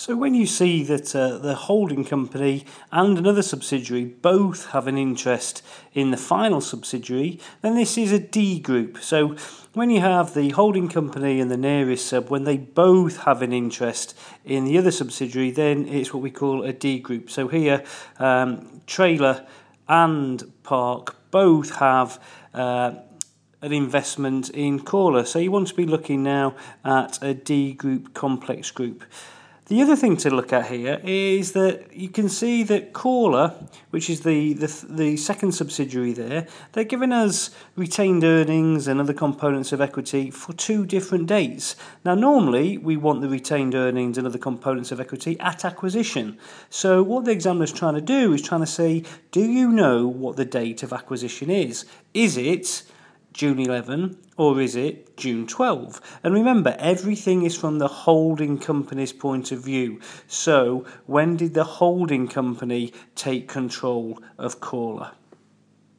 So when you see that the holding company and another subsidiary both have an interest in the final subsidiary, then this is a D group. So when you have the holding company and the nearest sub, when they both have an interest in the other subsidiary, then it's what we call a D group. So here, Trailer and Park both have an investment in Caller. So you want to be looking now at a D group complex group. The other thing to look at here is that you can see that Caller, which is the second subsidiary there, they're giving us retained earnings and other components of equity for 2 different dates. Now normally we want the retained earnings and other components of equity at acquisition. So what the examiner's trying to do is trying to say, do you know what the date of acquisition is? Is it June 11 or is it June 12? And remember, everything is from the holding company's point of view. So when did the holding company take control of Caller?